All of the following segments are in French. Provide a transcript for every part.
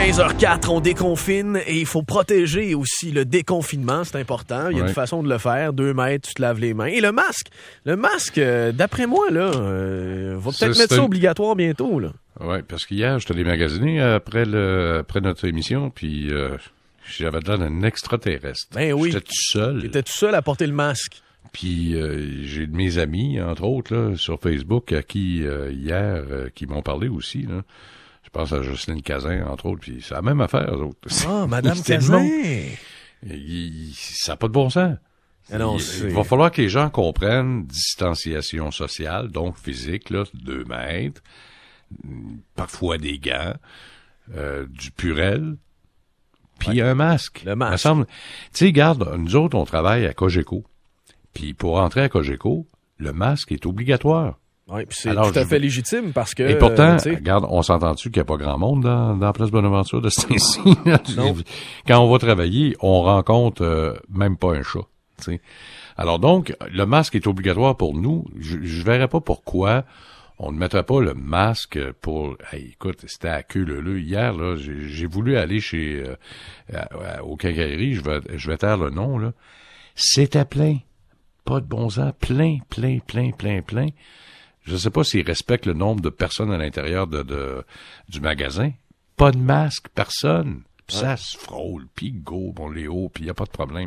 15h04, on déconfine et il faut protéger aussi le déconfinement, c'est important. Il y a une façon de le faire, 2 mètres, tu te laves les mains. Et le masque, d'après moi, là, va peut-être mettre ça obligatoire bientôt, là. Oui, parce qu'hier, je t'allais magasiner après notre émission, puis j'avais l'air d'un extraterrestre. Ben oui. J'étais tout seul. T'étais tout seul à porter le masque. Puis j'ai de mes amis, entre autres, là, sur Facebook, à qui, hier, qui m'ont parlé aussi, là. Je pense à Jocelyne Cazin, entre autres, puis c'est la même affaire, eux autres. Ah, Madame Cazin! Ça n'a pas de bon sens. Non, il va falloir que les gens comprennent distanciation sociale, donc physique, là, 2 mètres, parfois des gants, du Purel, puis un masque. Le masque. Tu sais, regarde, nous autres, on travaille à Cogeco. Puis pour entrer à Cogeco, le masque est obligatoire. Oui, puis c'est tout à fait légitime parce que... Et pourtant, regarde, on s'entend-tu qu'il n'y a pas grand monde dans la Place Bonaventure de ce temps-ci? Quand on va travailler, on rencontre même pas un chat. T'sais. Alors donc, le masque est obligatoire pour nous. Je verrais pas pourquoi on ne mettrait pas le masque pour... Hey, écoute, c'était à queue leu. Hier, là, j'ai voulu aller chez au quincaillerie, je vais taire le nom, là. C'était plein. Pas de bon sens. Plein. Je sais pas s'ils respectent le nombre de personnes à l'intérieur du magasin. Pas de masque, personne. Puis ça se frôle, puis go, bon, les hauts, puis il n'y a pas de problème.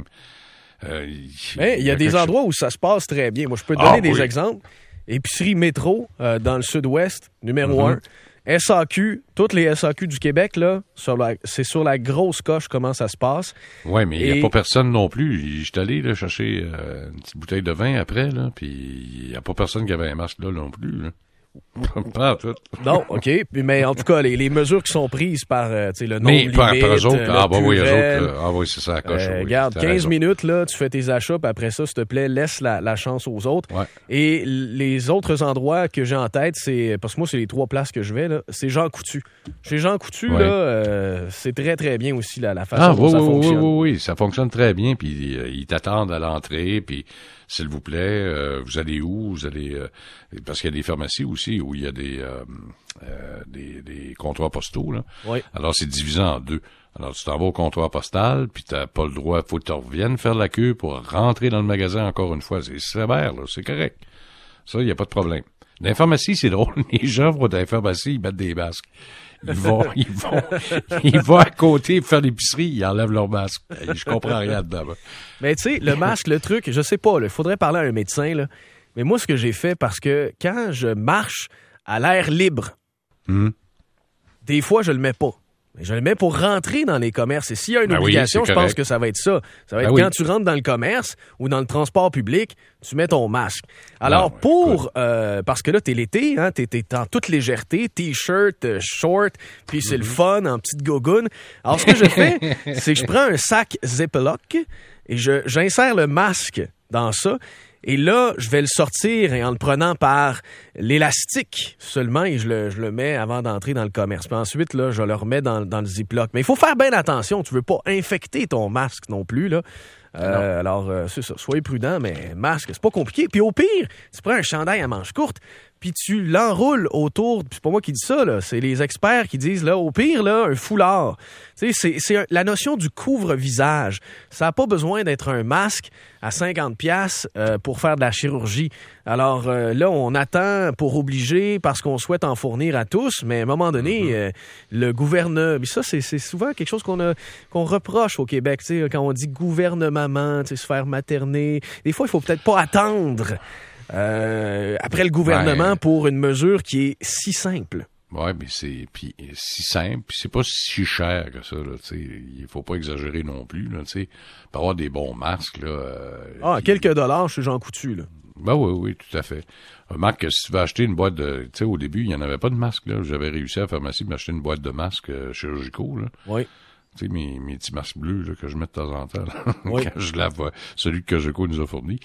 Il y a des endroits où ça se passe très bien. Moi, je peux te donner des exemples. Épicerie Métro, dans le sud-ouest, numéro 1. SAQ, toutes les SAQ du Québec, là, c'est sur la grosse coche comment ça se passe. Oui, mais il n'y a pas personne non plus. Je suis allé là, chercher une petite bouteille de vin après, là, puis il n'y a pas personne qui avait un masque là non plus. Là. Pas tout. Non, OK. Mais en tout cas, les mesures qui sont prises par le nombre limite, par eux autres, oui, c'est ça, la coche. Regarde, 15 minutes, là, tu fais tes achats, puis après ça, s'il te plaît, laisse la chance aux autres. Ouais. Et les autres endroits que j'ai en tête, c'est, parce que moi, c'est les 3 places que je vais, là, c'est Jean Coutu. Chez Jean Coutu, là, c'est très, très bien aussi la façon dont ça fonctionne. Oui, ça fonctionne très bien, puis ils t'attendent à l'entrée, puis s'il vous plaît, vous allez où? Vous allez... parce qu'il y a des pharmacies aussi où il y a des comptoirs postaux, là. Oui. Alors, c'est divisé en 2. Alors, tu t'en vas au comptoir postal, puis t'as pas le droit, faut que tu reviennes faire la queue pour rentrer dans le magasin encore une fois. C'est sévère, là, c'est correct. Ça, il n'y a pas de problème. Dans les pharmacies, c'est drôle. Les gens vont dans les pharmacies, ils mettent des masques. Ils vont à côté faire l'épicerie, ils enlèvent leur masque. Je comprends rien dedans. Mais tu sais, le masque, le truc, je sais pas, il faudrait parler à un médecin, là. Mais moi, ce que j'ai fait, parce que quand je marche à l'air libre, des fois, je le mets pas. Mais je le mets pour rentrer dans les commerces. Et s'il y a une obligation, je pense que ça va être ça. Ça va être quand tu rentres dans le commerce ou dans le transport public, tu mets ton masque. Alors, parce que là, t'es l'été, hein, t'es en toute légèreté, t-shirt, short, puis c'est le fun, en petite gogoune. Alors, ce que je fais, c'est que je prends un sac Ziploc et j'insère le masque dans ça. Et là, je vais le sortir en le prenant par l'élastique seulement et je le mets avant d'entrer dans le commerce. Puis ensuite, là, je le remets dans le Ziploc. Mais il faut faire bien attention. Tu veux pas infecter ton masque non plus, là. Alors, c'est ça. Soyez prudent, mais masque, c'est pas compliqué. Puis au pire, tu prends un chandail à manches courtes, puis tu l'enroules autour. Puis c'est pas moi qui dis ça, là. C'est les experts qui disent, là, au pire, là, un foulard. Tu sais, c'est la notion du couvre-visage. Ça n'a pas besoin d'être un masque à 50$ pour faire de la chirurgie. Alors là, on attend pour obliger parce qu'on souhaite en fournir à tous, mais à un moment donné, le gouvernement... Mais ça, c'est souvent quelque chose qu'on reproche au Québec, tu sais, quand on dit gouvernement, tu sais, se faire materner. Des fois, il faut peut-être pas attendre après le gouvernement pour une mesure qui est si simple. Oui, mais c'est si simple, puis c'est pas si cher que ça, là, tu sais. Il faut pas exagérer non plus, là, tu sais. Pour avoir des bons masques, là. Quelques dollars chez Jean Coutu, là. Ben oui, tout à fait. Marc, si tu veux acheter une boîte de... Tu sais, au début, il n'y en avait pas de masques, là. J'avais réussi à la pharmacie m'acheter une boîte de masques chirurgicaux, là. Oui. Tu sais, mes petits masques bleus, là, que je mets de temps en temps, là, oui. quand je lave celui que Cogeco nous a fourni.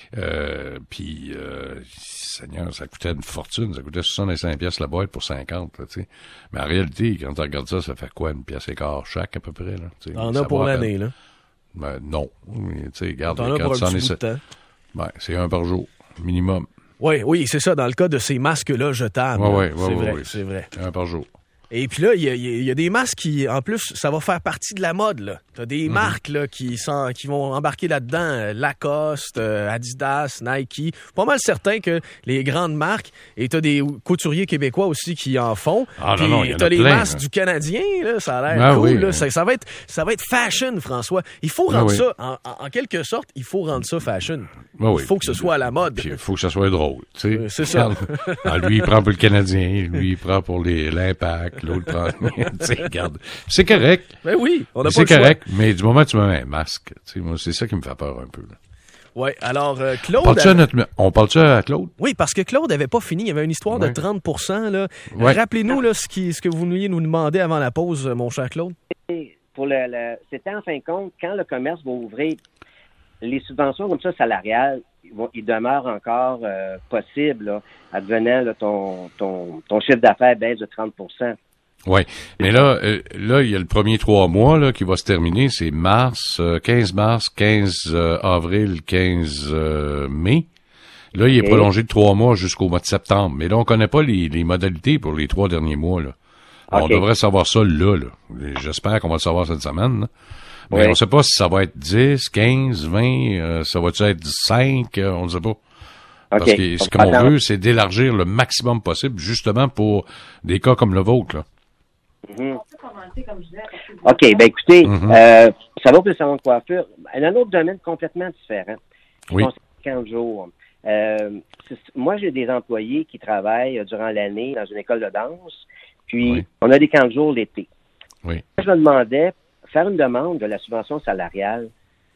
Puis, Seigneur, ça coûtait une fortune. Ça coûtait 65$ la boîte pour 50, là, tu sais. Mais en réalité, quand tu regardes ça, ça fait quoi? 1,15$ chaque, à peu près, là? T'en as pour l'année, là? Ben, non. Tu sais, regarde. T'en as pour un petit bout de temps. Ben, c'est 1 par jour, minimum. Oui, c'est ça, dans le cas de ces masques-là jetables. Oui, c'est vrai. 1 par jour. Et puis là, il y a des masques qui, en plus, ça va faire partie de la mode, là. T'as des marques, là, qui vont embarquer là-dedans. Lacoste, Adidas, Nike. Pas mal certain que les grandes marques, et t'as des couturiers québécois aussi qui en font. Ah puis non, il y en a t'as les plein, masques là. du Canadien, là. Ça a l'air cool, là. Ça va être fashion, François. Il faut rendre ça, en quelque sorte, il faut rendre ça fashion. Il faut que ce soit à la mode. Puis il faut que ça soit drôle, tu sais. C'est ça. Lui, il prend pour le Canadien, lui, il prend pour l'Impact, l'autre prend... tu sais, regarde. C'est correct. Ben oui, on a pas C'est le choix. correct, mais du moment où tu me mets un masque, tu sais, moi, c'est ça qui me fait peur un peu, là. Ouais, alors, Claude... On parle-tu à Claude? Oui, parce que Claude n'avait pas fini. Il y avait une histoire de 30%, là. Ouais. Rappelez-nous, là, ce que vous vouliez nous demander avant la pause, mon cher Claude. C'était en fin de compte, quand le commerce va ouvrir, les subventions comme ça salariales, ils demeurent encore possibles, là, advenant là, ton chiffre d'affaires baisse de 30%. Oui, mais là, il y a le premier 3 mois là qui va se terminer, c'est 15 mars, 15 avril, 15 mai. Là, il est prolongé de 3 mois jusqu'au mois de septembre. Mais là, on connaît pas les modalités pour les 3 derniers mois, là. On devrait savoir ça là. J'espère qu'on va le savoir cette semaine, là. Mais on sait pas si ça va être 10, 15, 20, ça va-tu être 5, on ne sait pas. Parce que ce qu'on veut, c'est d'élargir le maximum possible, justement pour des cas comme le vôtre, là. OK, ben écoutez, ça va pour le salon de coiffure. Un autre domaine complètement différent. Oui. 50 jours. Moi, j'ai des employés qui travaillent durant l'année dans une école de danse, puis on a des camps de jour l'été. Oui. Je me demandais, faire une demande de la subvention salariale,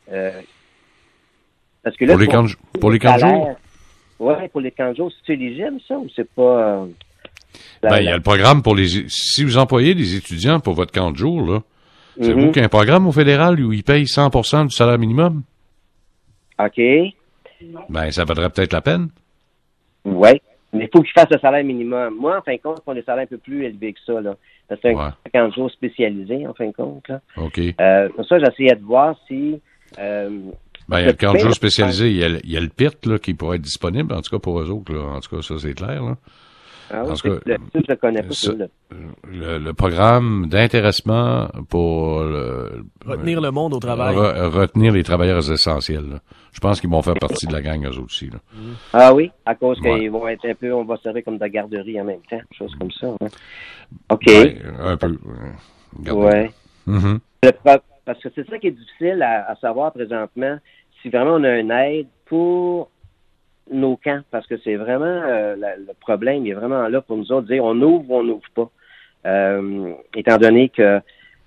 parce que là... Pour les camps de jour? Oui, pour les camps de jour. C'est éligible, ça, ou c'est pas... il y a le programme pour si vous employez des étudiants pour votre camp de jour, là, c'est vous qu'il y a un programme au fédéral où ils payent 100% du salaire minimum? OK. Ben, ça vaudrait peut-être la peine. Oui, mais il faut qu'ils fassent le salaire minimum. Moi, en fin de compte, on a des salaires un peu plus élevés que ça, là. C'est un camp de jour spécialisé, en fin de compte, là. OK. Pour ça, j'essayais de voir si... il y a le camp de jour spécialisé, il y a le PIT, là, qui pourrait être disponible, en tout cas pour eux autres, là. En tout cas, ça, c'est clair, là. Ah oui, je ne connais pas ça. Le programme d'intéressement pour retenir le monde au travail. Retenir les travailleurs essentiels. Là. Je pense qu'ils vont faire partie de la gang, eux aussi. Là. Ah oui, à cause qu'ils vont être un peu, on va servir comme de la garderie en même temps, chose comme ça. Hein. OK. Ouais, un peu. Oui. Parce que c'est ça qui est difficile à savoir présentement, si vraiment on a une aide pour nos camps, parce que c'est vraiment le problème, il est vraiment là pour nous autres, dire on ouvre ou on n'ouvre pas. Étant donné que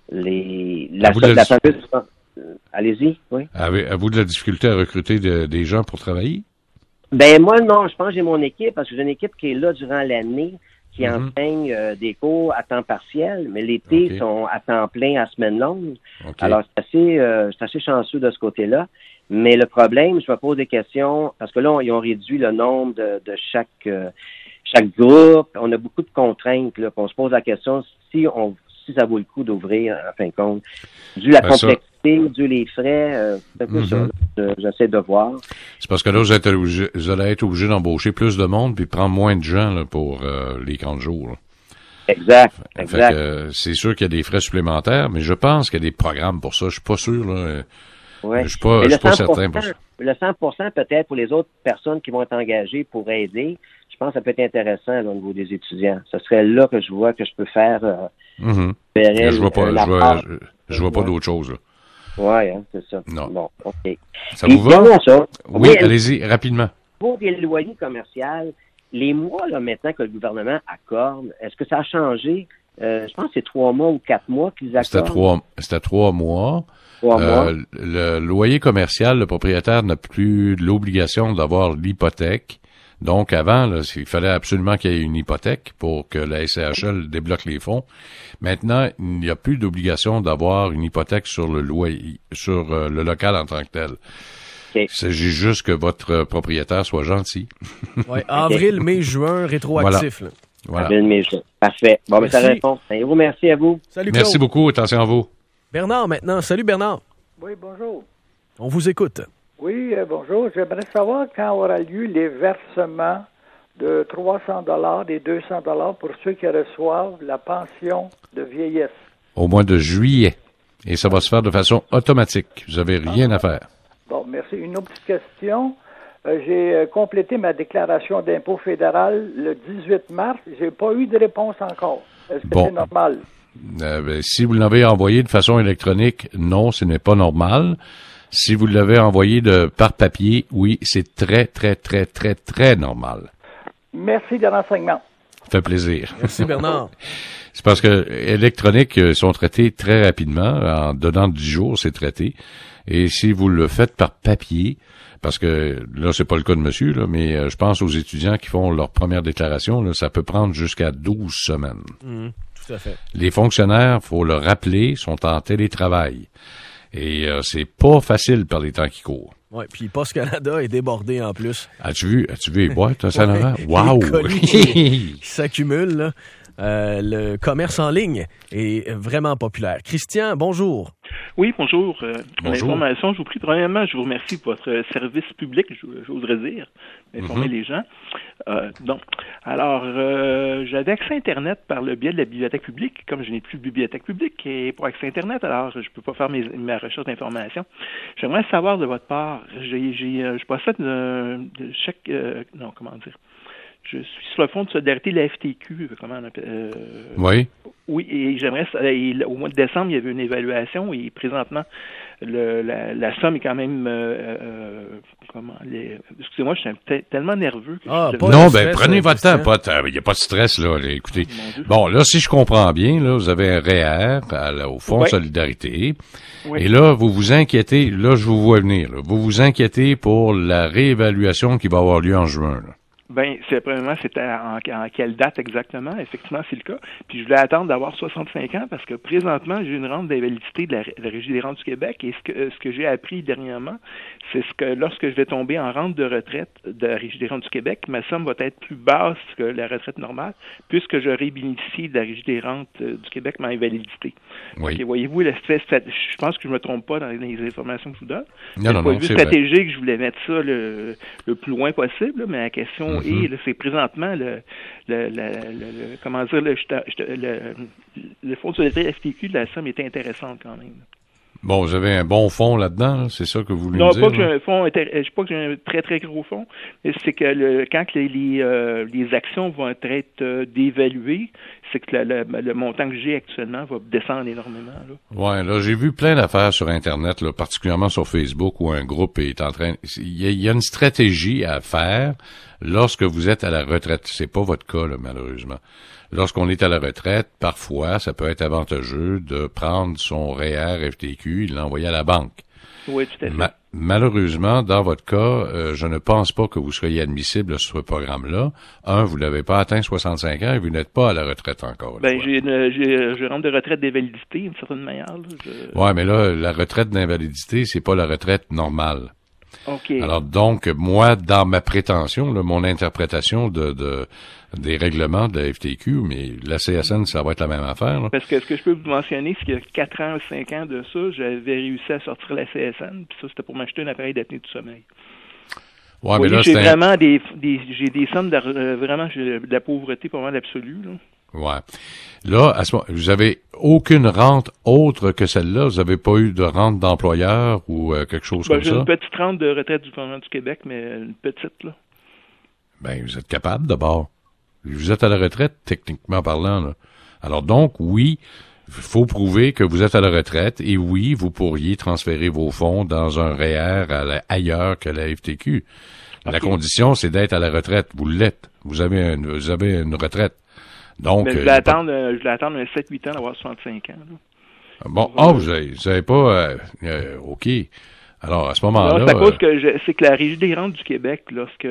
la fameuse... Allez-y, oui. Avez-vous de la difficulté à recruter des gens pour travailler? Ben moi, non, je pense que j'ai mon équipe, parce que j'ai une équipe qui est là durant l'année, qui enseigne des cours à temps partiel, mais l'été, ils sont à temps plein à semaine longue. Alors, c'est assez chanceux de ce côté-là. Mais le problème, je me pose des questions, parce que là, ils ont réduit le nombre de chaque groupe. On a beaucoup de contraintes, là. On se pose la question si ça vaut le coup d'ouvrir, en fin de compte. Dû la complexité, dû les frais, c'est un peu ça. J'essaie de voir. C'est parce que là, vous allez être obligé d'embaucher plus de monde puis prendre moins de gens là, pour les camps de jour. Là. Exact. Fait que, c'est sûr qu'il y a des frais supplémentaires, mais je pense qu'il y a des programmes pour ça. Je suis pas sûr, là. Ouais. Je suis pas certain pour ça. Le 100% peut-être pour les autres personnes qui vont être engagées pour aider, je pense que ça peut être intéressant là, au niveau des étudiants. Ce serait là que je vois que je peux faire je vois pas d'autre chose. Oui, hein, c'est ça. Non. Bon, OK. Ça vous va? Ça. Oui, allez-y, rapidement. Pour des loyers commerciaux, les mois là maintenant que le gouvernement accorde, est-ce que ça a changé? Je pense que c'est 3 mois ou 4 mois qu'ils accordent. C'était 3 mois. 3 mois. Le loyer commercial, le propriétaire n'a plus l'obligation d'avoir l'hypothèque. Donc, avant, là, il fallait absolument qu'il y ait une hypothèque pour que la SCHL débloque les fonds. Maintenant, il n'y a plus d'obligation d'avoir une hypothèque sur le loyer, sur le local en tant que tel. Il s'agit juste que votre propriétaire soit gentil. Ouais, avril, mai, juin, rétroactif. Voilà. Avril, mai, juin. Parfait. Bon, mais ça répond. Un gros merci à vous. Salut, Claude. Merci beaucoup. Attention à vous. Bernard, maintenant. Salut, Bernard. Oui, bonjour. On vous écoute. Oui, bonjour. J'aimerais savoir quand aura lieu les versements de 300 $, et 200 $ pour ceux qui reçoivent la pension de vieillesse. Au mois de juillet. Et ça va se faire de façon automatique. Vous n'avez rien à faire. Bon, merci. Une autre petite question. J'ai complété ma déclaration d'impôt fédéral le 18 mars. J'ai pas eu de réponse encore. Est-ce que c'est normal? Si vous l'avez envoyé de façon électronique, non, ce n'est pas normal. Si vous l'avez envoyé par papier, oui, c'est très, très, très, très, très normal. Merci de renseignements. Ça fait plaisir. Merci, Bernard. C'est parce que électroniques sont traités très rapidement. En dedans de 10 jours, c'est traité. Et si vous le faites par papier, parce que là, c'est pas le cas de monsieur, là, mais je pense aux étudiants qui font leur première déclaration, là, ça peut prendre jusqu'à 12 semaines. Tout à fait. Les fonctionnaires, faut le rappeler, sont en télétravail. Et c'est pas facile par les temps qui courent. Oui, puis Post Canada est débordé en plus. As-tu vu les boîtes, ça, Saint-Laurent? Wow! Les colis qui s'accumulent, là. Le commerce en ligne est vraiment populaire. Christian, bonjour. Oui, bonjour. Bonjour. L'information, je vous prie, premièrement, je vous remercie pour votre service public, j'oserais dire, d'informer les gens. J'avais accès à Internet par le biais de la bibliothèque publique. Comme je n'ai plus de bibliothèque publique et pour accès à Internet, alors je peux pas faire ma recherche d'information. J'aimerais savoir de votre part, je possède je suis sur le fonds de solidarité de la FTQ, comment on appelle Oui. Oui, et j'aimerais au mois de décembre, il y avait une évaluation et présentement la somme est quand même excusez-moi, je suis tellement nerveux que prenez votre temps, il n'y a pas de stress là, écoutez. Bon, là si je comprends bien, là vous avez un REER au fonds de solidarité. Oui. Et là vous vous inquiétez, là je vous vois venir, là, vous vous inquiétez pour la réévaluation qui va avoir lieu en juin. Là. Ben, premièrement, c'était en quelle date exactement? Effectivement, c'est le cas. Puis je voulais attendre d'avoir 65 ans parce que présentement, j'ai une rente d'invalidité de la Régie des rentes du Québec et ce que j'ai appris dernièrement, c'est que lorsque je vais tomber en rente de retraite de la Régie des rentes du Québec, ma somme va être plus basse que la retraite normale puisque j'aurai bénéficié de la Régie des rentes du Québec ma invalidité. Oui. Donc, voyez-vous, je pense que je me trompe pas dans les informations que je vous donne. Non, c'est stratégique, je voulais mettre ça le plus loin possible, là, mais la question et là, c'est présentement le fonds de solidarité FTQ de la somme était intéressante quand même. Bon, vous avez un bon fonds là-dedans, là? C'est ça que vous voulez dire? Non, pas que j'ai un fonds, je sais pas que j'ai un très très gros fonds, mais c'est que quand les actions vont être dévaluées, c'est que le montant que j'ai actuellement va descendre énormément. Ouais, là j'ai vu plein d'affaires sur Internet, là, particulièrement sur Facebook, où un groupe est en train. Il y a une stratégie à faire lorsque vous êtes à la retraite. C'est pas votre cas, là, malheureusement. Lorsqu'on est à la retraite, parfois, ça peut être avantageux de prendre son REER FTQ et de l'envoyer à la banque. Oui, tout à fait. Malheureusement, dans votre cas, je ne pense pas que vous soyez admissible sur ce programme-là. Vous n'avez pas atteint 65 ans et vous n'êtes pas à la retraite encore. Ben, je rentre de retraite d'invalidité, d'une certaine manière. Ouais, mais là, la retraite d'invalidité, c'est pas la retraite normale. Okay. Alors donc, moi, dans ma prétention, là, mon interprétation des règlements de la FTQ, mais la CSN, ça va être la même affaire. Là. Parce que ce que je peux vous mentionner, c'est qu'il y a 4 ans ou 5 ans de ça, j'avais réussi à sortir la CSN, puis ça, c'était pour m'acheter un appareil d'apnée du sommeil. Ouais, mais là, j'ai vraiment j'ai des sommes vraiment de la pauvreté pas mal absolue, là. Ouais. Là, à ce moment, vous avez aucune rente autre que celle-là? Vous n'avez pas eu de rente d'employeur ou quelque chose comme ça? J'ai une petite rente de retraite du gouvernement du Québec, mais une petite, là. Ben, vous êtes capable d'abord. Vous êtes à la retraite, techniquement parlant, là. Alors donc, oui, il faut prouver que vous êtes à la retraite et oui, vous pourriez transférer vos fonds dans un REER ailleurs que la FTQ. Okay. La condition, c'est d'être à la retraite. Vous l'êtes. Vous avez une retraite. Donc, mais je vais attendre un 7-8 ans d'avoir 65 ans. Là. Bon, vous savez pas... OK. Alors, à ce moment-là... Non, c'est à cause que c'est que la Régie des rentes du Québec, lorsque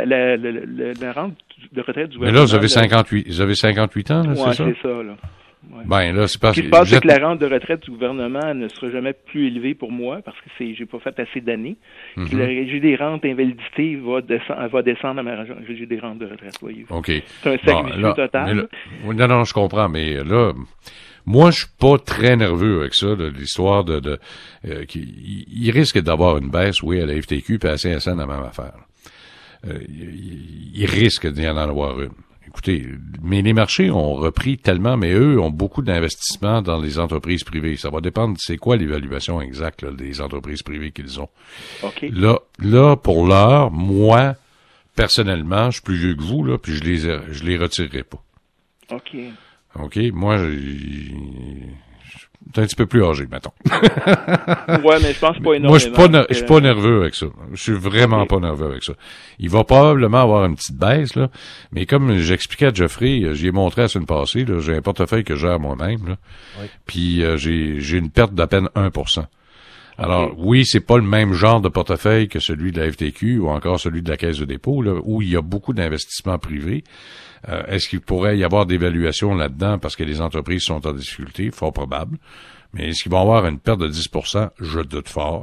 la rente de retraite du gouvernement... Mais là, vous avez 58 ans, là, c'est ça? Oui, c'est ça, là. Ouais. Ben, là, c'est parce que... Ce qui se passe, c'est que la rente de retraite du gouvernement ne sera jamais plus élevée pour moi, parce que j'ai pas fait assez d'années. Mm-hmm. La Régie des rentes invalidité va descendre à ma Régie des rentes de retraite, voyez-vous. OK. C'est un sacrifice total. Là, non, je comprends, mais là... Moi, je suis pas très nerveux avec ça, l'histoire il risque d'avoir une baisse, oui, à la FTQ puis à la CSN, la même affaire. il risque d'y en avoir une. Écoutez, mais les marchés ont repris tellement, mais eux ont beaucoup d'investissements dans les entreprises privées. Ça va dépendre, c'est quoi l'évaluation exacte là, des entreprises privées qu'ils ont. Okay. Là, pour l'heure, moi, personnellement, je suis plus vieux que vous, là, puis je les retirerai pas. OK. OK? Moi, je suis un petit peu plus âgé, mettons. Ouais, mais je pense pas énormément. Moi, je suis pas nerveux avec ça. Je suis vraiment pas nerveux avec ça. Il va probablement avoir une petite baisse, là. Mais comme j'expliquais à Geoffrey, j'y ai montré la semaine passée, là, j'ai un portefeuille que je gère moi-même, là. Oui. Puis, j'ai une perte d'à peine 1%. Alors, oui, c'est pas le même genre de portefeuille que celui de la FTQ ou encore celui de la Caisse de dépôt, là, où il y a beaucoup d'investissements privés. Est-ce qu'il pourrait y avoir d'évaluation là-dedans parce que les entreprises sont en difficulté? Fort probable. Mais est-ce qu'ils vont avoir une perte de 10%? Je doute fort.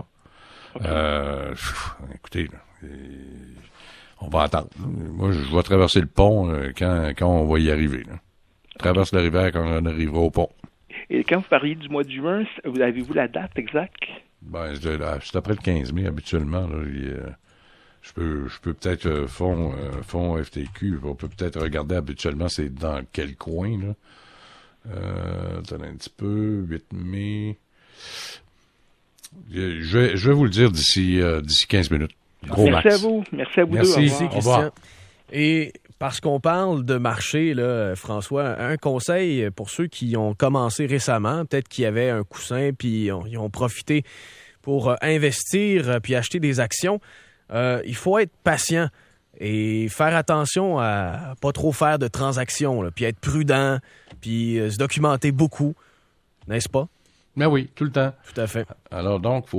Écoutez, on va attendre. Moi, je vais traverser le pont quand on va y arriver. Là. Traverse la rivière quand on arrivera au pont. Et quand vous parliez du mois de juin, avez-vous la date exacte? Ben, c'est après le 15 mai, habituellement. Là, je peux peut-être fonds FTQ, on peut peut-être regarder habituellement c'est dans quel coin, là. Attendez un petit peu, 8 mai. Je vais vous le dire d'ici 15 minutes. Gros Merci max. à vous. Merci à vous deux. Merci, Christian. Et parce qu'on parle de marché, là, François, un conseil pour ceux qui ont commencé récemment, peut-être qu'il y avait un coussin, puis ils ont profité pour investir, puis acheter des actions. Il faut être patient et faire attention à pas trop faire de transactions, là, puis être prudent, puis se documenter beaucoup, n'est-ce pas? Ben oui, tout le temps. Tout à fait. Alors donc,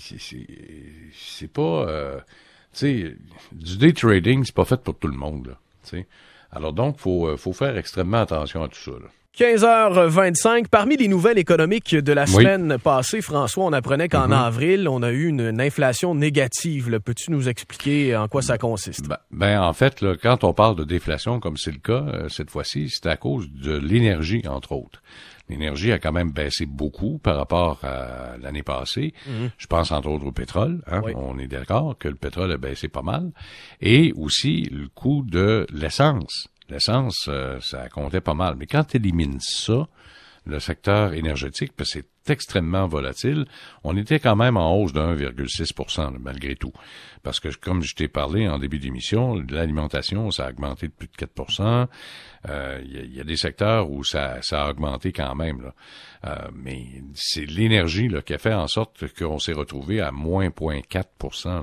c'est pas, tu sais, du day trading, c'est pas fait pour tout le monde, là. Tu sais. Alors donc, faut faire extrêmement attention à tout ça, là. 15h25. Parmi les nouvelles économiques de la semaine passée, François, on apprenait qu'en avril, on a eu une inflation négative. Là. Peux-tu nous expliquer en quoi ça consiste? Ben en fait, là, quand on parle de déflation, comme c'est le cas cette fois-ci, c'est à cause de l'énergie, entre autres. L'énergie a quand même baissé beaucoup par rapport à l'année passée. Je pense entre autres au pétrole. Hein? Oui. On est d'accord que le pétrole a baissé pas mal. Et aussi le coût de l'essence. L'essence, ça comptait pas mal. Mais quand tu élimines ça, le secteur énergétique, parce que c'est extrêmement volatile, on était quand même en hausse de 1,6% malgré tout. Parce que, comme je t'ai parlé en début d'émission, l'alimentation, ça a augmenté de plus de 4%. Il y a des secteurs où ça a augmenté quand même, là. Mais c'est l'énergie là, qui a fait en sorte qu'on s'est retrouvé à moins 0,4%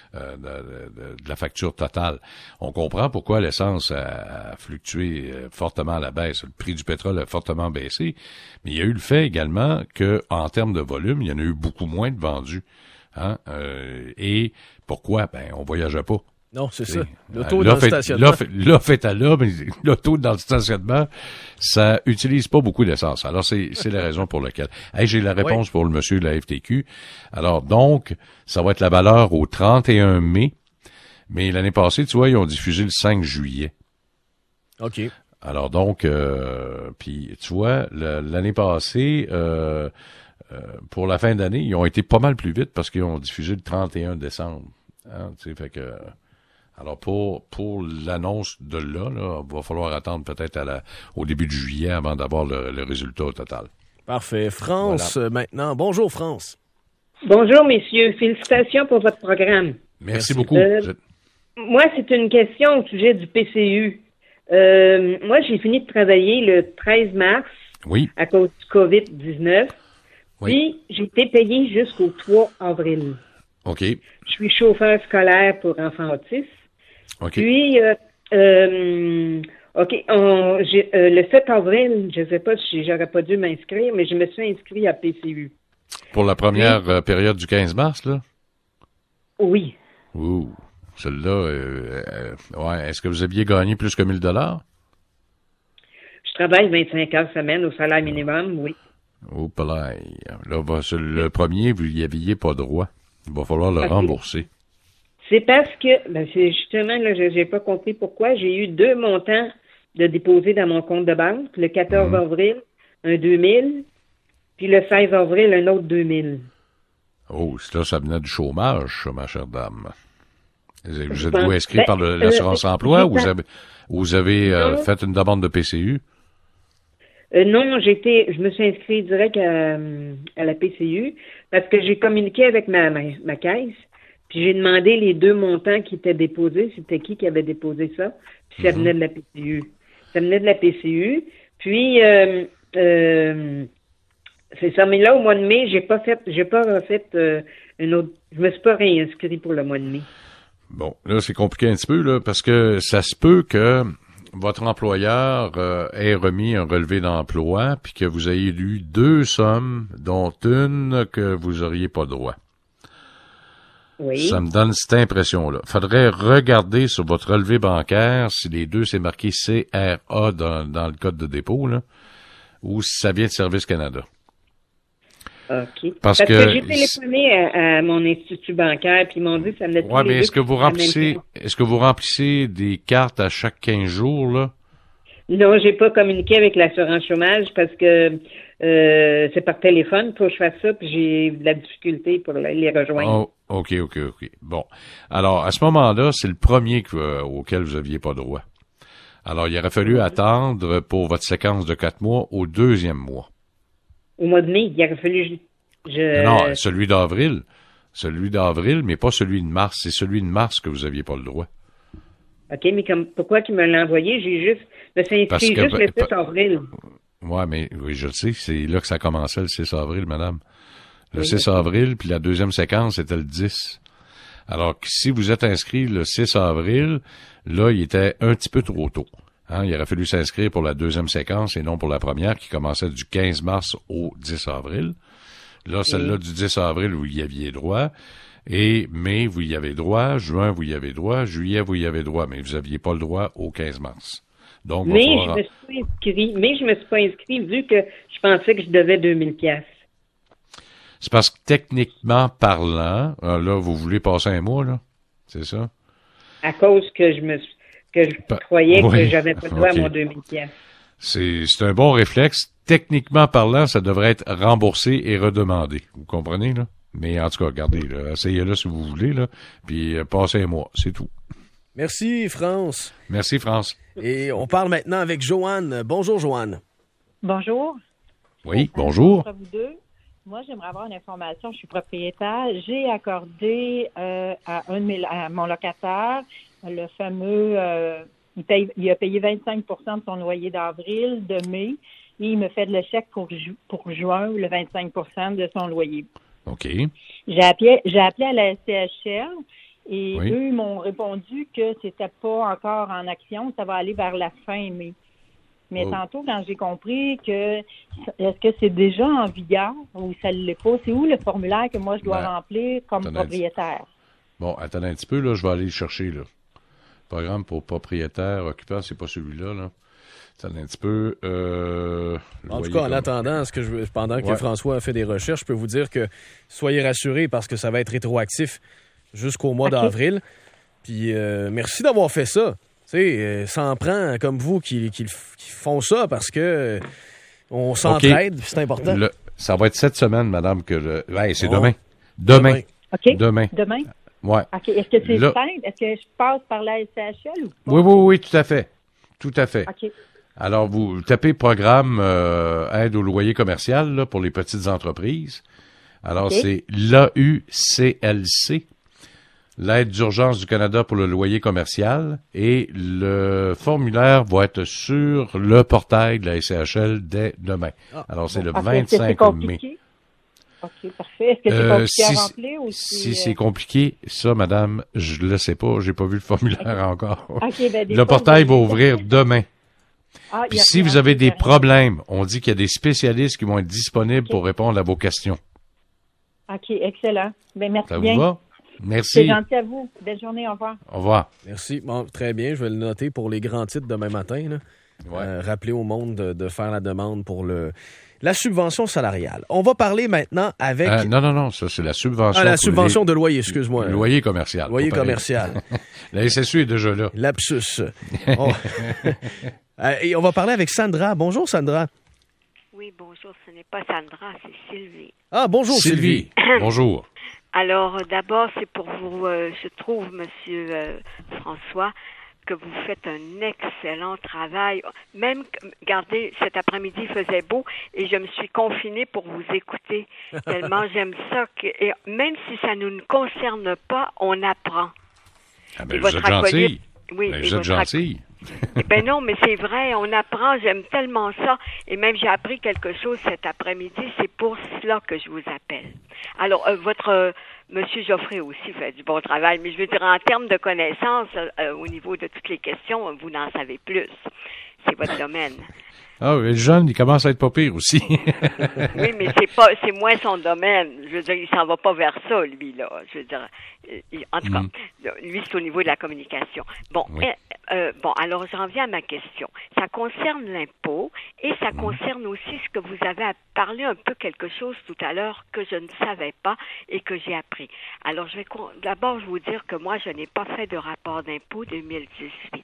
de la facture totale. On comprend pourquoi l'essence a fluctué fortement à la baisse. Le prix du pétrole a fortement baissé, mais il y a eu le fait également que, en termes de volume, il y en a eu beaucoup moins de vendus. Hein? Et pourquoi? Ben, on voyageait pas. Non, c'est ça. L'auto dans le stationnement. L'offre est à là, mais l'auto dans le stationnement, ça utilise pas beaucoup d'essence. Alors, c'est la raison pour laquelle. Hey, j'ai la réponse pour le monsieur de la FTQ. Alors, donc, ça va être la valeur au 31 mai. Mais l'année passée, tu vois, ils ont diffusé le 5 juillet. OK. Alors, donc, puis, tu vois, l'année passée, pour la fin d'année, ils ont été pas mal plus vite parce qu'ils ont diffusé le 31 décembre. Hein, tu sais, fait que... Alors, pour l'annonce de là, il va falloir attendre peut-être au début de juillet avant d'avoir le résultat au total. Parfait. France, maintenant. Bonjour, France. Bonjour, messieurs. Félicitations pour votre programme. Merci beaucoup. Moi, c'est une question au sujet du PCU. Moi, j'ai fini de travailler le 13 mars à cause du COVID-19. Oui. Puis, j'ai été payé jusqu'au 3 avril. OK. Je suis chauffeur scolaire pour enfants autistes. OK. Puis, le 7 avril, je ne sais pas si j'aurais pas dû m'inscrire, mais je me suis inscrit à PCU. Pour la première période du 15 mars, là? Oui. Ouh. Celle-là, est-ce que vous aviez gagné plus que 1 000 $? Je travaille 25 heures semaine au salaire minimum, oui. Oh, là, le premier, vous n'y aviez pas droit. Il va falloir le rembourser. C'est parce que, c'est justement, là, j'ai pas compris pourquoi. J'ai eu 2 montants de déposés dans mon compte de banque. Le 14 avril, un 2 000, puis le 16 avril, un autre 2 000. Oh, ça venait du chômage, ça, ma chère dame. Vous êtes-vous inscrit par l'assurance emploi ou vous avez fait une demande de PCU? Non, je me suis inscrit direct à la PCU parce que j'ai communiqué avec ma caisse, puis j'ai demandé les 2 montants qui étaient déposés, c'était qui avait déposé ça, puis ça venait de la PCU. Ça venait de la PCU, puis c'est ça, mais là, au mois de mai, j'ai pas refait une autre, je me suis pas réinscrit pour le mois de mai. Bon, là, c'est compliqué un petit peu, là, parce que ça se peut que votre employeur ait remis un relevé d'emploi puis que vous ayez eu 2 sommes, dont une que vous auriez pas droit. Oui. Ça me donne cette impression-là. Faudrait regarder sur votre relevé bancaire si les 2, c'est marqué CRA dans le code de dépôt, là, ou si ça vient de Service Canada. OK. Parce que j'ai téléphoné à mon institut bancaire, puis ils m'ont dit que ça me ouais, mais est-ce que vous remplissez des cartes à chaque 15 jours, là? Non, j'ai pas communiqué avec l'assurance chômage parce que c'est par téléphone pour que je fasse ça, puis j'ai de la difficulté pour les rejoindre. Oh, OK. Bon. Alors, à ce moment-là, c'est le premier auquel vous aviez pas droit. Alors, il aurait fallu attendre pour votre séquence de 4 mois au 2e mois. Au mois de mai, il aurait fallu... Non, celui d'avril. Celui d'avril, mais pas celui de mars. C'est celui de mars que vous aviez pas le droit. OK, mais pourquoi qu'il me l'a envoyé? Je me suis inscrit juste le 6 avril. Ouais, mais oui, je le sais. C'est là que ça commençait, le 6 avril, madame. Le 6 avril, puis la 2e séquence, c'était le 10. Alors, si vous êtes inscrit le 6 avril, là, il était un petit peu trop tôt. Hein, il aurait fallu s'inscrire pour la 2e séquence et non pour la première qui commençait du 15 mars au 10 avril. Là, celle-là du 10 avril, vous y aviez droit. Et mai, vous y avez droit. Juin, vous y avez droit. Juillet, vous y avez droit. Mais vous n'aviez pas le droit au 15 mars. Donc, mais je me suis pas inscrit vu que je pensais que je devais 2000 $. C'est parce que techniquement parlant, là, vous voulez passer un mois, là? C'est ça? À cause que je croyais que j'avais pas le droit à mon 2000 $. C'est un bon réflexe. Techniquement parlant, ça devrait être remboursé et redemandé. Vous comprenez, là? Mais en tout cas, regardez, là, essayez-le si vous voulez, là, puis passez un mois, c'est tout. Merci, France. Merci, France. Et on parle maintenant avec Joanne. Bonjour, Joanne. Bonjour. Oui, bonjour. Vous deux. Moi, j'aimerais avoir une information. Je suis propriétaire. J'ai accordé à mon locataire le fameux... il a payé 25 % de son loyer d'avril, de mai, et il me fait le chèque pour juin, le 25 % de son loyer. OK. J'ai appelé à la SCHL et eux m'ont répondu que c'était pas encore en action, ça va aller vers la fin mai. Mais tantôt, quand j'ai compris que est-ce que c'est déjà en vigueur ou ça ne l'est pas, c'est où le formulaire que moi je dois remplir comme propriétaire? Bon, attendez un petit peu, là, je vais aller le chercher, là. Programme pour propriétaire occupant, c'est pas celui-là, là. Attendez un petit peu. En tout cas, en attendant, pendant que François a fait des recherches, je peux vous dire que soyez rassurés parce que ça va être rétroactif jusqu'au mois d'avril. Puis merci d'avoir fait ça. Tu sais, ça en prend comme vous qui font ça parce que on s'entraide, c'est important. Ça va être cette semaine, madame, que c'est demain. Demain. OK. Demain. Ouais. OK. Est-ce que c'est simple? Est-ce que je passe par la SCHL ou pas? Oui, tout à fait. Tout à fait. OK. Alors, vous tapez programme aide au loyer commercial là, pour les petites entreprises. Alors, c'est l'AUCLC, l'aide d'urgence du Canada pour le loyer commercial. Et le formulaire va être sur le portail de la SCHL dès demain. Alors, c'est le 25 mai. OK, parfait. Est-ce que c'est compliqué à remplir ou si c'est compliqué, ça, madame, je le sais pas. J'ai pas vu le formulaire encore. Okay, le portail va ouvrir demain. Puis si vous avez des problèmes, on dit qu'il y a des spécialistes qui vont être disponibles pour répondre à vos questions. OK, excellent. Merci ça bien. vous va? Merci. C'est gentil à vous. Belle journée, au revoir. Au revoir. Merci. Bon, très bien, je vais le noter pour les grands titres demain matin. Là. Rappeler au monde de faire la demande pour la subvention salariale. On va parler maintenant avec... Non, ça c'est la subvention. La subvention de loyer, excuse-moi. Le loyer commercial. Loyer commercial. La SSU est déjà là. Lapsus. Et on va parler avec Sandra. Bonjour, Sandra. Oui, bonjour. Ce n'est pas Sandra, c'est Sylvie. Ah, bonjour, Sylvie. Bonjour. Alors, d'abord, c'est pour vous, je trouve, Monsieur François, que vous faites un excellent travail. Même, regardez, cet après-midi, il faisait beau et je me suis confinée pour vous écouter. Tellement j'aime ça. Et même si ça ne nous concerne pas, on apprend. Ah ben, vous êtes gentil. Oui, vous êtes gentil. Ben non, mais c'est vrai, on apprend, j'aime tellement ça. Et même, j'ai appris quelque chose cet après-midi. C'est pour cela que je vous appelle. Alors, votre... Monsieur Geoffrey aussi fait du bon travail, mais je veux dire, en termes de connaissances, au niveau de toutes les questions, vous n'en savez plus. C'est votre domaine. Ah oui, le jeune, il commence à être pas pire aussi. Oui, mais c'est moins son domaine. Je veux dire, il s'en va pas vers ça, lui, là. Je veux dire, en tout cas, lui, c'est au niveau de la communication. Bon, oui. Alors, j'en viens à ma question. Ça concerne l'impôt et ça concerne aussi ce que vous avez parlé un peu quelque chose tout à l'heure que je ne savais pas et que j'ai appris. Alors, d'abord, je vais vous dire que moi, je n'ai pas fait de rapport d'impôt 2018.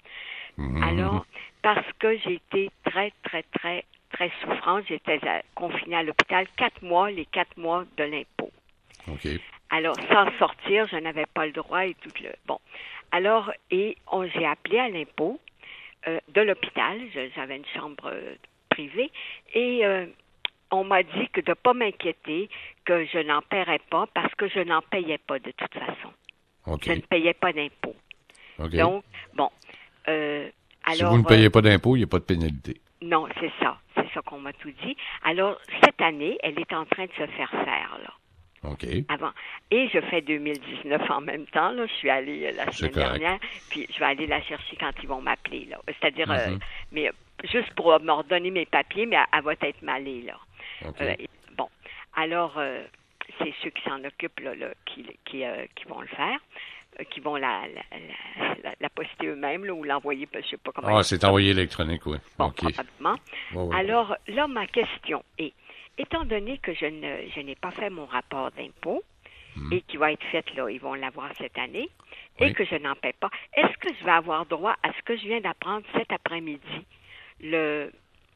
Alors, parce que j'ai été très, très, très, très souffrante. J'étais confinée à l'hôpital 4 mois, les 4 mois de l'impôt. OK. Alors, sans sortir, je n'avais pas le droit et tout le... Bon. Alors, j'ai appelé à l'impôt de l'hôpital. J'avais une chambre privée. Et on m'a dit que de ne pas m'inquiéter, que je n'en paierais pas parce que je n'en payais pas de toute façon. Okay. Je ne payais pas d'impôt. Okay. Donc, bon... alors, si vous ne payez pas d'impôt, il n'y a pas de pénalité. Non, c'est ça qu'on m'a tout dit. Alors, cette année, elle est en train de se faire faire, là. OK. Avant. Et je fais 2019 en même temps, là. Je suis allée la semaine dernière, puis je vais aller la chercher quand ils vont m'appeler, là. C'est-à-dire, mais juste pour me redonner mes papiers, mais elle va être m'aller, là. Okay. Bon. Alors, c'est ceux qui s'en occupent, là qui vont le faire. Qui vont la poster eux-mêmes là, ou l'envoyer, je ne sais pas comment. Ah, c'est envoyé électronique, oui. Bon, okay. Probablement. Oui. Alors, là, ma question est, étant donné que je n'ai pas fait mon rapport d'impôt, et qui va être fait, là, ils vont l'avoir cette année, et que je n'en paie pas, est-ce que je vais avoir droit à ce que je viens d'apprendre cet après-midi, le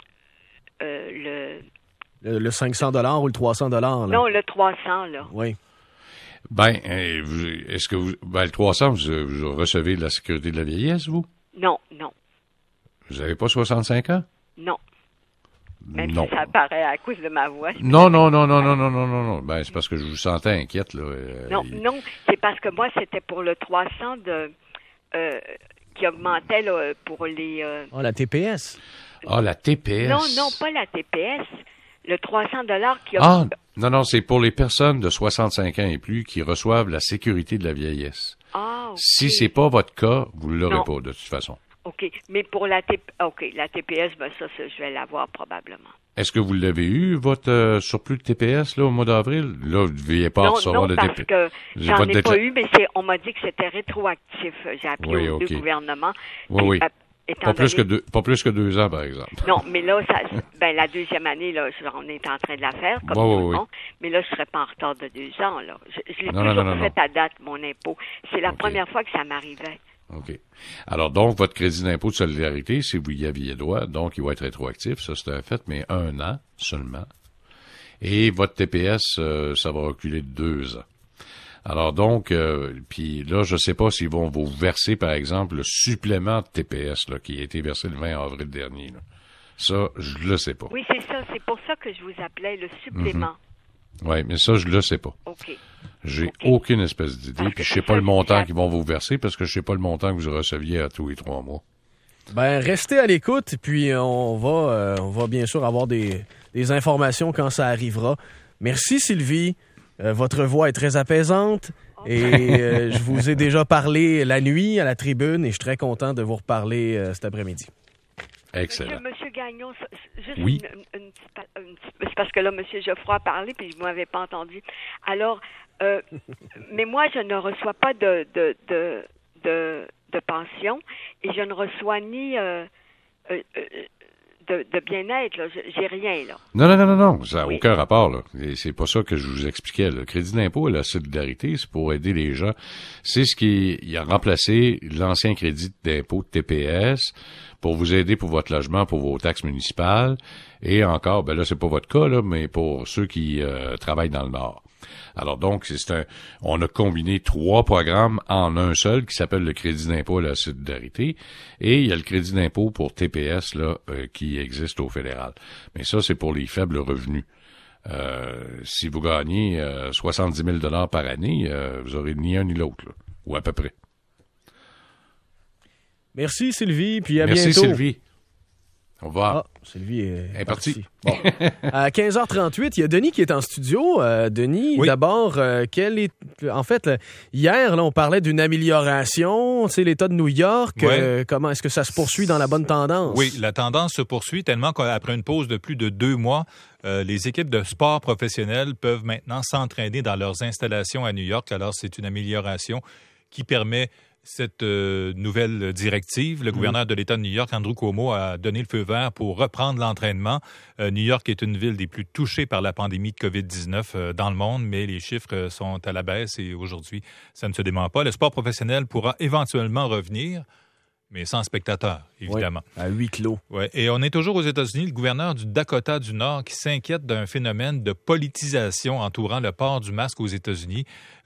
500 $ ou le 300 $? Là? Non, le 300, là. Oui. Ben, est-ce que le 300, vous recevez de la sécurité de la vieillesse, vous? Non. Vous n'avez pas 65 ans? Non. Même non. Si ça paraît à cause de ma voix. Non. Ben, c'est parce que je vous sentais inquiète, là. Non, c'est parce que moi, c'était pour le 300 qui augmentait, là, pour les... la TPS. La TPS. Non, pas la TPS. Le 300 $ qui a... Non, c'est pour les personnes de 65 ans et plus qui reçoivent la sécurité de la vieillesse. Okay. Si c'est pas votre cas, vous ne l'aurez pas, de toute façon. OK. Mais pour la TPS, ben ça, je vais l'avoir probablement. Est-ce que vous l'avez eu, votre surplus de TPS, là, au mois d'avril? Là, vous ne deviez pas recevoir de TPS. Non, parce que j'en ai pas eu, mais on m'a dit que c'était rétroactif. J'ai appelé aux deux gouvernements. Oui. Pas plus que 2 ans, par exemple. Non, mais là, la deuxième année, là, on est en train de la faire, comme tout le monde. Mais là, je ne serais pas en retard de 2 ans, là. Je l'ai toujours fait à date, mon impôt. C'est la première fois que ça m'arrivait. OK. Alors, donc, votre crédit d'impôt de solidarité, si vous y aviez droit, donc, il va être rétroactif. Ça, c'est un fait, mais 1 an seulement. Et votre TPS, ça va reculer de 2 ans. Alors donc, puis là, je sais pas s'ils vont vous verser, par exemple, le supplément de TPS là, qui a été versé le 20 avril dernier. Là. Ça, je le sais pas. Oui, c'est ça. C'est pour ça que je vous appelais le supplément. Oui, mais ça, je le sais pas. OK. J'ai aucune espèce d'idée. Puis je sais pas le montant qu'ils vont vous verser parce que je sais pas le montant que vous receviez à tous les 3 mois. Ben, restez à l'écoute, puis on va bien sûr avoir des informations quand ça arrivera. Merci, Sylvie. Votre voix est très apaisante et je vous ai déjà parlé la nuit à la tribune et je suis très content de vous reparler cet après-midi. Excellent. Monsieur Gagnon, juste oui. c'est parce que là, Monsieur Geoffroy a parlé puis je ne m'avais pas entendu. Alors, mais moi, je ne reçois pas de pension et je ne reçois ni... De bien-être, là. J'ai rien, là. Non. Ça n'a aucun rapport, là. Et c'est pas ça que je vous expliquais. Le crédit d'impôt et la solidarité, c'est pour aider les gens. C'est ce qui a remplacé l'ancien crédit d'impôt de TPS pour vous aider pour votre logement, pour vos taxes municipales. Et encore, ben là, c'est pas votre cas, là, mais pour ceux qui travaillent dans le Nord. Alors donc, on a combiné 3 programmes en un seul qui s'appelle le crédit d'impôt à la solidarité, et il y a le crédit d'impôt pour TPS là qui existe au fédéral. Mais ça, c'est pour les faibles revenus. Si vous gagnez 70 000 $ par année, vous aurez ni un ni l'autre, là, ou à peu près. Merci Sylvie, puis à bientôt. Merci Sylvie. Au revoir. Sylvie est partie. Bon. À 15h38, il y a Denis qui est en studio. Denis, oui. D'abord, en fait, hier, là, on parlait d'une amélioration, tu sais, l'État de New York. Ouais. Comment est-ce que ça se poursuit dans la bonne tendance? Oui, la tendance se poursuit tellement qu'après une pause de plus de 2 mois, les équipes de sport professionnels peuvent maintenant s'entraîner dans leurs installations à New York. Alors, c'est une amélioration qui permet cette nouvelle directive. Le gouverneur de l'État de New York, Andrew Cuomo, a donné le feu vert pour reprendre l'entraînement. New York est une ville des plus touchées par la pandémie de COVID-19 dans le monde, mais les chiffres sont à la baisse et aujourd'hui, ça ne se dément pas. Le sport professionnel pourra éventuellement revenir, mais sans spectateurs, évidemment. Oui, à huis clos. Ouais. Et on est toujours aux États-Unis. Le gouverneur du Dakota du Nord qui s'inquiète d'un phénomène de politisation entourant le port du masque aux États-Unis.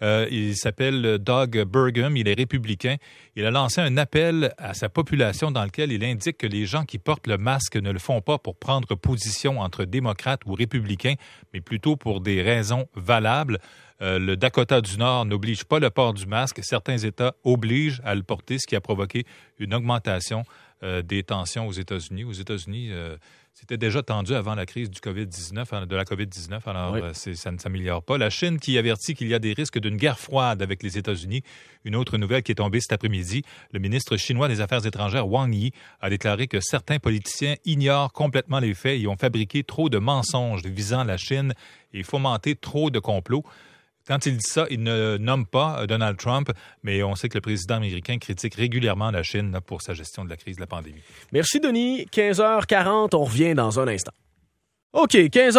Il s'appelle Doug Burgum, il est républicain. Il a lancé un appel à sa population dans lequel il indique que les gens qui portent le masque ne le font pas pour prendre position entre démocrates ou républicains, mais plutôt pour des raisons valables. Le Dakota du Nord n'oblige pas le port du masque. Certains États obligent à le porter, ce qui a provoqué une augmentation des tensions aux États-Unis. Aux États-Unis, c'était déjà tendu avant la crise de la COVID-19, alors oui. Ça ne s'améliore pas. La Chine qui avertit qu'il y a des risques d'une guerre froide avec les États-Unis. Une autre nouvelle qui est tombée cet après-midi. Le ministre chinois des Affaires étrangères, Wang Yi, a déclaré que certains politiciens ignorent complètement les faits et ont fabriqué trop de mensonges visant la Chine et fomenté trop de complots. Quand il dit ça, il ne nomme pas Donald Trump, mais on sait que le président américain critique régulièrement la Chine pour sa gestion de la crise de la pandémie. Merci, Denis. 15h40, on revient dans un instant. OK,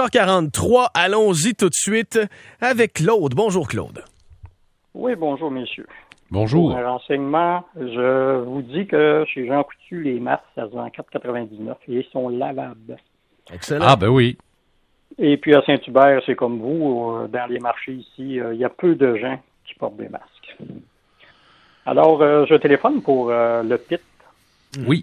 15h43, allons-y tout de suite avec Claude. Bonjour, Claude. Oui, bonjour, messieurs. Bonjour. Pour un renseignement, je vous dis que chez Jean Coutu, les masques, ça se vend 4,99 et ils sont lavables. Excellent. Ah, ben oui. Et puis à Saint-Hubert, c'est comme vous, dans les marchés ici, il y a peu de gens qui portent des masques. Alors, je téléphone pour le PIT. Oui.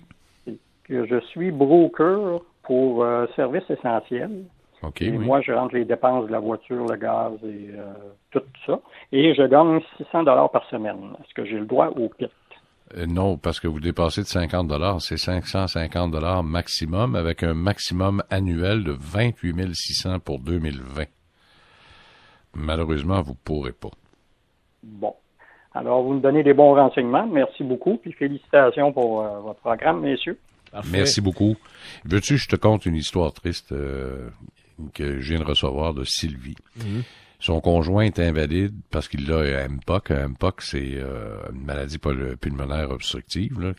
Je suis broker pour services essentiels. OK, et oui. Moi, je rentre les dépenses de la voiture, le gaz et tout ça. Et je gagne 600 $ par semaine. Est-ce que j'ai le droit au PIT? Non, parce que vous dépassez de 50 $, c'est 550 $ maximum, avec un maximum annuel de 28 600 pour 2020. Malheureusement, vous ne pourrez pas. Bon. Alors, vous me donnez des bons renseignements. Merci beaucoup, puis félicitations pour votre programme, messieurs. Parfait. Merci beaucoup. Veux-tu que je te conte une histoire triste que je viens de recevoir de Sylvie? Mm-hmm. Son conjoint est invalide parce qu'il a un MPOC. Un MPOC, c'est une maladie pulmonaire obstructive. Là.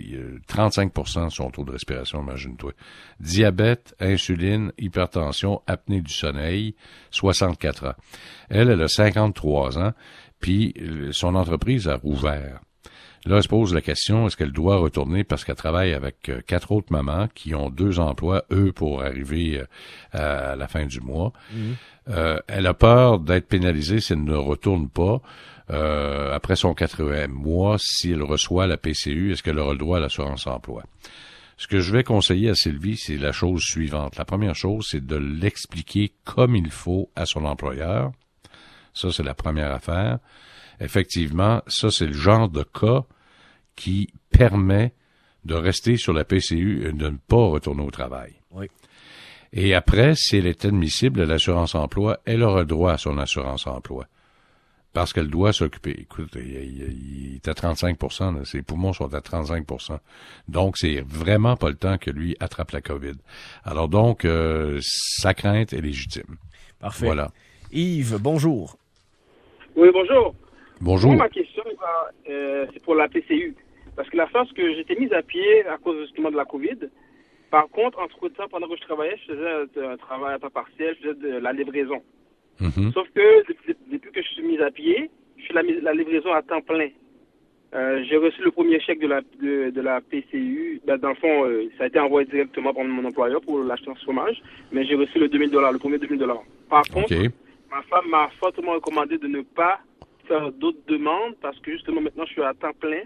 35% de son taux de respiration, imagine-toi. Diabète, insuline, hypertension, apnée du sommeil, 64 ans. Elle a 53 ans, puis son entreprise a rouvert. Là, elle se pose la question, est-ce qu'elle doit retourner parce qu'elle travaille avec 4 autres mamans qui ont 2 emplois, eux, pour arriver à la fin du mois. Mm-hmm. Elle a peur d'être pénalisée si elle ne retourne pas. Après son 4e mois, si elle reçoit la PCU, est-ce qu'elle aura le droit à l'assurance emploi? Ce que je vais conseiller à Sylvie, c'est la chose suivante. La première chose, c'est de l'expliquer comme il faut à son employeur. Ça, c'est la première affaire. Effectivement, ça, c'est le genre de cas qui permet de rester sur la PCU et de ne pas retourner au travail. Oui. Et après, si elle est admissible à l'assurance-emploi, elle aura droit à son assurance-emploi. Parce qu'elle doit s'occuper. Écoute, il est à 35%, là, ses poumons sont à 35%. Donc, c'est vraiment pas le temps que lui attrape la COVID. Alors donc, sa crainte est légitime. Parfait. Voilà. Yves, bonjour. Oui, bonjour. Bonjour. Moi, ma question, c'est pour la PCU. Parce que la fois que j'étais mise à pied à cause justement de la COVID, par contre, entre-temps, pendant que je travaillais, je faisais un travail à temps partiel, je faisais de la livraison. Mm-hmm. Sauf que depuis que je suis mise à pied, je fais la livraison à temps plein. J'ai reçu le premier chèque de la PCU. Ben, dans le fond, ça a été envoyé directement par mon employeur pour l'assurance chômage, mais j'ai reçu le $2000, le premier $2000. Par contre, ma femme m'a fortement recommandé de ne pas faire d'autres demandes parce que justement maintenant je suis à temps plein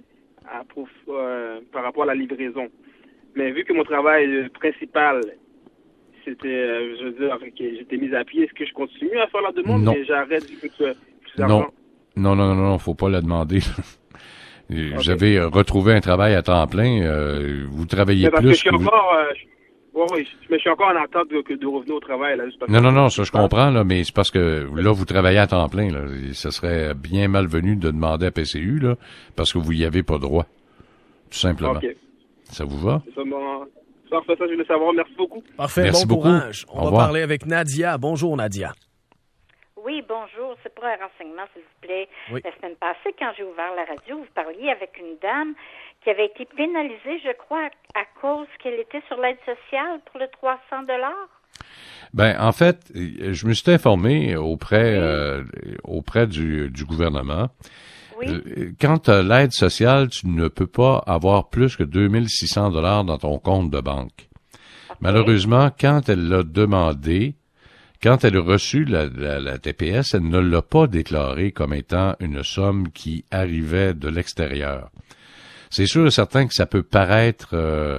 par rapport à la livraison. Mais vu que mon travail principal, c'était, j'étais mis à pied, est-ce que je continue à faire la demande? Non. Mais j'arrête du coup plus d'argent. Non, faut pas la demander. Okay. J'avais retrouvé un travail à temps plein. Vous travaillez plus. Que je suis encore, mais je suis encore en attente de revenir au travail. Là, juste parce non, ça je comprends, là, mais c'est parce que là, vous travaillez à temps plein. Là, et ça serait bien malvenu de demander à PCU, là, parce que vous y avez pas droit. Tout simplement. Okay. Ça vous va? C'est ça, parfait, ça, je voulais savoir. Merci beaucoup. Parfait, merci bon courage. On va parler avec Nadia. Bonjour, Nadia. Oui, bonjour. C'est pour un renseignement, s'il vous plaît. Oui. La semaine passée, quand j'ai ouvert la radio, vous parliez avec une dame qui avait été pénalisée, je crois, à cause qu'elle était sur l'aide sociale pour le 300 $. Ben, en fait, je me suis informé auprès du gouvernement. Oui. Quand tu as l'aide sociale, tu ne peux pas avoir plus que 2600 $ dans ton compte de banque. Okay. Malheureusement, quand elle l'a demandé, quand elle a reçu la TPS, elle ne l'a pas déclaré comme étant une somme qui arrivait de l'extérieur. C'est sûr et certain que ça peut paraître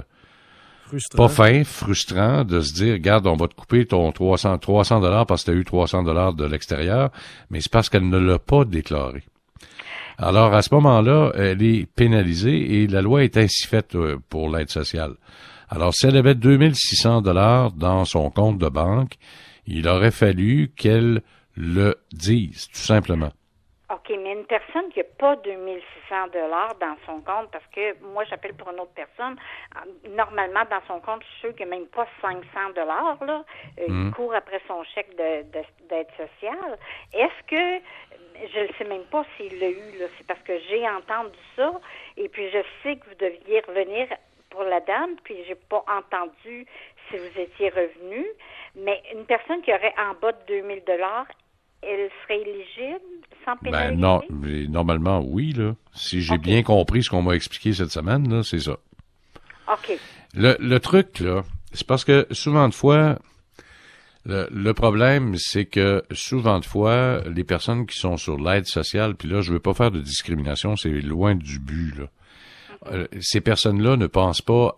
pas fin, frustrant de se dire, regarde, on va te couper ton 300 $ parce que tu as eu 300 $ de l'extérieur, mais c'est parce qu'elle ne l'a pas déclaré. Alors, à ce moment-là, elle est pénalisée et la loi est ainsi faite pour l'aide sociale. Alors, si elle avait 2600 $ dans son compte de banque, il aurait fallu qu'elle le dise, tout simplement. OK, mais une personne qui n'a pas 2600 $ dans son compte, parce que moi, j'appelle pour une autre personne, normalement, dans son compte, je suis sûre qu'il n'y a même pas 500 $, là. Il court après son chèque d'aide sociale. Est-ce que, je ne sais même pas s'il l'a eu, là, c'est parce que j'ai entendu ça, et puis je sais que vous deviez revenir pour la dame, puis j'ai pas entendu si vous étiez revenu, mais une personne qui aurait en bas de 2000 $, elle serait éligible sans pénalité? Ben non, normalement oui, là. Si j'ai bien compris ce qu'on m'a expliqué cette semaine, là, c'est ça. OK. Le truc, là, c'est parce que souvent de fois, le problème, c'est que souvent de fois, les personnes qui sont sur l'aide sociale, puis là, je veux pas faire de discrimination, c'est loin du but, là. Ces personnes-là ne pensent pas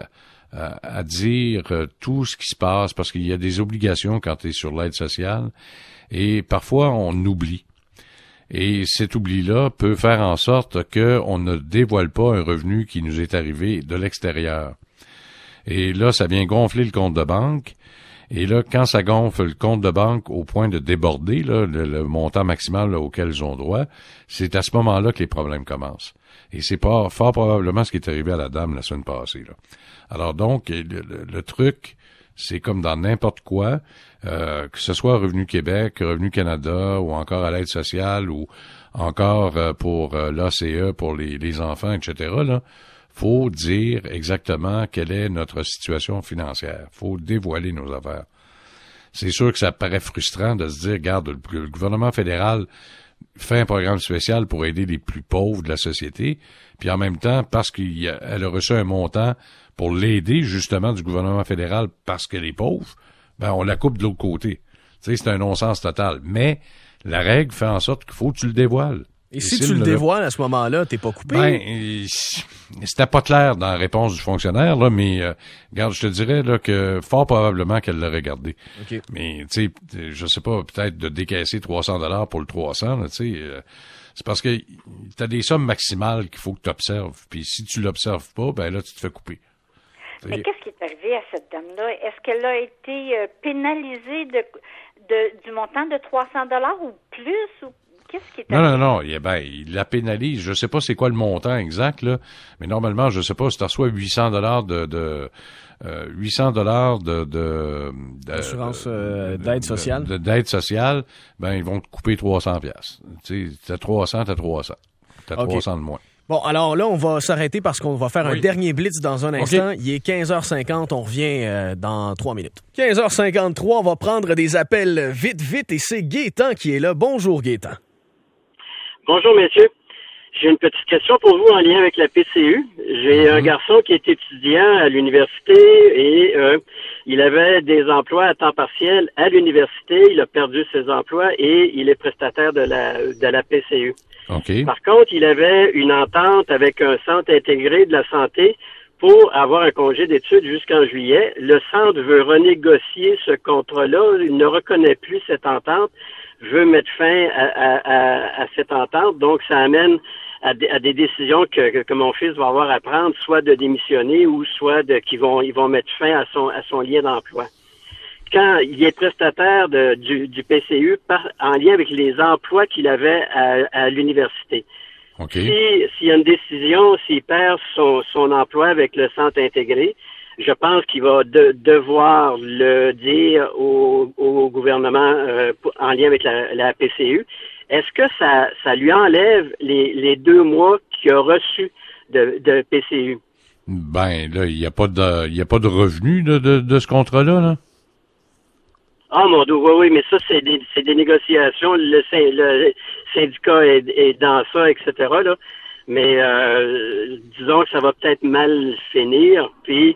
à dire tout ce qui se passe parce qu'il y a des obligations quand tu es sur l'aide sociale et parfois on oublie. Et cet oubli-là peut faire en sorte qu'on ne dévoile pas un revenu qui nous est arrivé de l'extérieur. Et là, ça vient gonfler le compte de banque. Et là, quand ça gonfle le compte de banque au point de déborder là, le montant maximal là, auquel ils ont droit, c'est à ce moment-là que les problèmes commencent. Et c'est pas fort probablement ce qui est arrivé à la dame la semaine passée, là. Alors donc, le truc, c'est comme dans n'importe quoi, que ce soit Revenu Québec, Revenu Canada, ou encore à l'aide sociale, ou encore pour l'ACE, pour les enfants, etc., là, faut dire exactement quelle est notre situation financière. Faut dévoiler nos affaires. C'est sûr que ça paraît frustrant de se dire, regarde, le gouvernement fédéral fait un programme spécial pour aider les plus pauvres de la société, puis en même temps, parce qu'elle a reçu un montant pour l'aider, justement, du gouvernement fédéral parce qu'elle est pauvre, ben on la coupe de l'autre côté. Tu sais, c'est un non-sens total. Mais la règle fait en sorte qu'il faut que tu le dévoiles. Et si tu le dévoiles à ce moment-là, t'es pas coupé? Ben, c'était pas clair dans la réponse du fonctionnaire, là, mais regarde, je te dirais là que fort probablement qu'elle l'a regardé. Okay. Mais tu sais, je sais pas, peut-être de décaisser 300 $ pour le 300, tu sais, c'est parce que t'as des sommes maximales qu'il faut que tu observes. Puis si tu l'observes pas, ben là tu te fais couper. Mais qu'est-ce qui est arrivé à cette dame-là? Est-ce qu'elle a été pénalisée du montant de 300 $ ou plus? Ou qu'est-ce qui est arrivé? Non. Il la pénalise. Je sais pas c'est quoi le montant exact, là. Mais normalement, je sais pas, si tu reçois 800 $ 800 $ d'assurance d'aide sociale. D'aide sociale, ben ils vont te couper 300 $. Tu sais, t'as 300, t'as 300. T'as 300 de moins. Bon, alors là, on va s'arrêter parce qu'on va faire un dernier blitz dans un instant. Il est 15h50, on revient dans 3 minutes. 15h53, on va prendre des appels vite, et c'est Gaétan qui est là. Bonjour, Gaétan. Bonjour, messieurs. J'ai une petite question pour vous en lien avec la PCU. J'ai un garçon qui est étudiant à l'université et il avait des emplois à temps partiel à l'université. Il a perdu ses emplois et il est prestataire de la PCU. Okay. Par contre, il avait une entente avec un centre intégré de la santé pour avoir un congé d'études jusqu'en juillet. Le centre veut renégocier ce contrat-là. Il ne reconnaît plus cette entente, veut mettre fin à cette entente. Donc, ça amène à des décisions que mon fils va avoir à prendre, soit de démissionner ou soit ils vont mettre fin à son lien d'emploi. Quand il est prestataire du PCU en lien avec les emplois qu'il avait à l'université. Okay. S'il y a une décision, s'il perd son emploi avec le centre intégré, je pense qu'il va devoir le dire au gouvernement en lien avec la PCU. Est-ce que ça lui enlève les 2 mois qu'il a reçus de PCU? Ben là, il y a pas de revenu de ce contrat-là, là? Ah mon Dieu, oui, mais ça, c'est des négociations. Le syndicat est dans ça, etc. là. Mais disons que ça va peut-être mal finir. Puis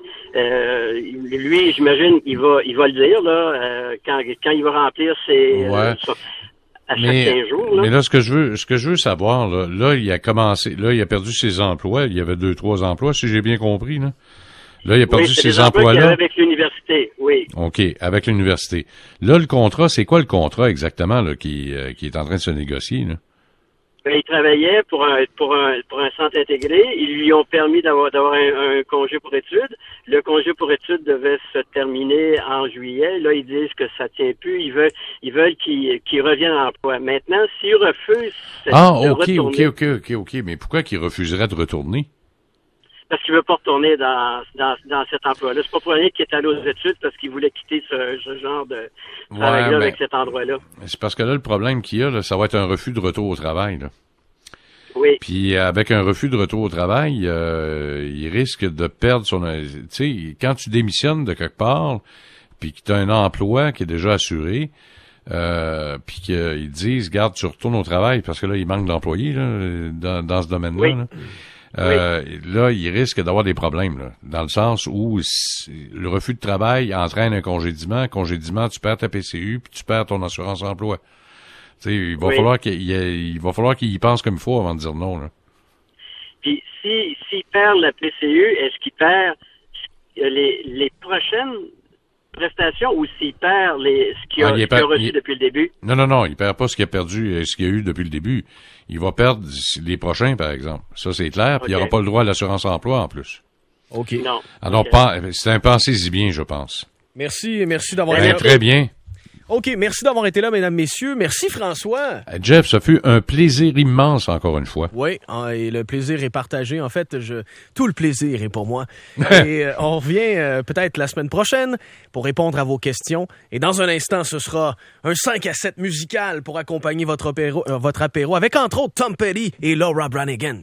lui, j'imagine, il va le dire là quand il va remplir ses à chaque 15 jours. Là. Mais là, ce que je veux savoir, là, il a perdu ses emplois. Il y avait 2-3 emplois, si j'ai bien compris, là. Là, il a perdu ses emplois-là. Avec l'université, oui. OK, avec l'université. Là, le contrat, c'est quoi le contrat exactement là qui est en train de se négocier, là? Ben, il travaillait pour un centre intégré. Ils lui ont permis d'avoir un congé pour études. Le congé pour études devait se terminer en juillet. Là, ils disent que ça tient plus. Ils veulent qu'il revienne à l'emploi. Maintenant, s'il refuse OK. Mais pourquoi qu'il refuserait de retourner? Parce qu'il veut pas retourner dans cet emploi-là. C'est pas pour rien qu'il est allé aux études, parce qu'il voulait quitter ce genre de travail-là avec cet endroit-là. C'est parce que là, le problème qu'il y a, là, ça va être un refus de retour au travail, là. Oui. Puis avec un refus de retour au travail, il risque de perdre son... Tu sais, quand tu démissionnes de quelque part, puis que tu as un emploi qui est déjà assuré, puis qu'ils disent, garde, tu retournes au travail, parce que là, il manque d'employés là, dans ce domaine-là. Oui. Là. Là, il risque d'avoir des problèmes, là, dans le sens où le refus de travail entraîne un congédiement. Congédiement, tu perds ta PCU, puis tu perds ton assurance emploi. Tu sais, il va falloir qu'il y pense comme il faut avant de dire non, là. Puis, s'il perd la PCU, est-ce qu'il perd les prochaines prestations ou s'il perd ce qu'il a reçu depuis le début? Non, il perd pas ce qu'il a perdu, ce qu'il a eu depuis le début. Il va perdre les prochains, par exemple. Ça, c'est clair. Puis il n'aura pas le droit à l'assurance emploi, en plus. OK. Non. Alors, c'est un pensez-y bien, je pense. Merci d'avoir été là. Très bien. OK, merci d'avoir été là, mesdames, messieurs. Merci, François. Jeff, ça fut un plaisir immense, encore une fois. Oui, et le plaisir est partagé. En fait, tout le plaisir est pour moi. Et on revient peut-être la semaine prochaine pour répondre à vos questions. Et dans un instant, ce sera un 5 à 7 musical pour accompagner votre apéro avec, entre autres, Tom Petty et Laura Branigan.